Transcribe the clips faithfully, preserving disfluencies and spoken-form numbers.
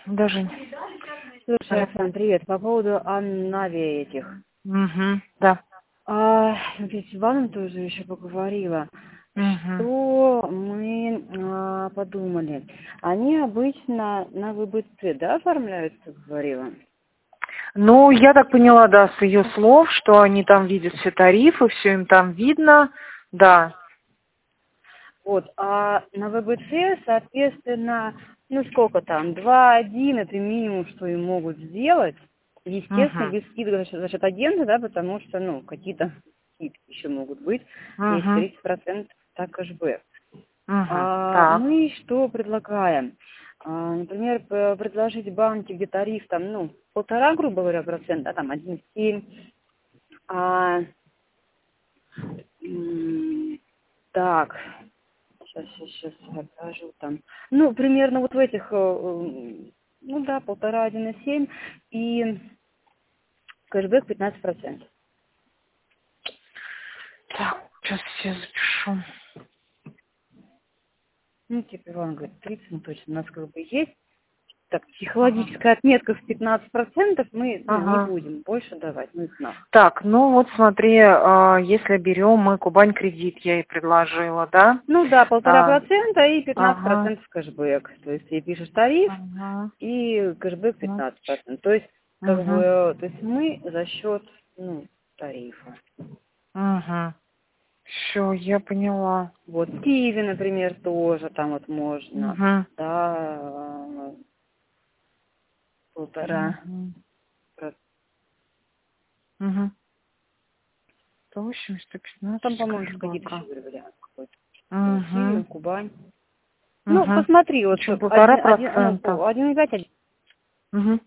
Да, Жень. Слушай, Оксан, привет. По поводу Аннави этих. Угу, да. А, ведь с вами тоже еще поговорила, Угу. что мы а, подумали. Они обычно на ВБЦ, да, оформляются, как говорила? Ну, я так поняла, да, с ее слов, что они там видят все тарифы, все им там видно, да. Вот, а на ВБЦ, соответственно, ну сколько там, два один, это минимум, что им могут сделать. Естественно, Угу. без скидок за счет, за счет агента, да, потому что, ну, какие-то скидки еще могут быть, есть Угу. тридцать процентов так кэшбэк. Угу. А Так. мы что предлагаем? А, например, п- предложить банке, где тариф там, ну, полтора, грубо говоря, процента, а там один семь. А, м, так, сейчас, сейчас, сейчас я покажу там. Ну, примерно вот в этих, э, э, ну да, полтора, один и семь и кэшбэк пятнадцать процентов. Так, сейчас все запишу. Ну, типа, Иван говорит, тридцать, ну точно, у нас как бы есть. Так, Ага. психологическая отметка в пятнадцать процентов мы, ну, не Ага. будем больше давать, ну, их нах. Так, ну вот смотри, а, если берем мы Кубань кредит, я ей предложила, да? Ну да, полтора А, процента и пятнадцать ага. процентов кэшбэк. То есть ты пишешь тариф Ага. и кэшбэк Ну, пятнадцать процентов. То есть, как угу. бы, то есть мы за счет, ну, тарифа. Угу. Все, я поняла. Вот, Киви, например, тоже там вот можно, Угу. да, э, полтора. Угу. проц- Угу. сто восемьдесят, сто Ну, там, пятнадцать по-моему, еще какие-то кэшбэка. еще были варианты какой-то. Вот, Киви, Угу. Кубань. Ну, Угу. посмотри, вот Причем полтора один, один, ну, процента. по- один и пять, один. Угу.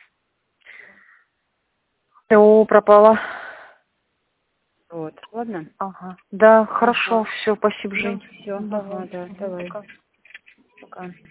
Все, пропало. Вот, ладно? Ага. Да, хорошо, Ага. все, спасибо, Ну, Жень. все, Давай. ага, да, Угу, давай. пока. Пока.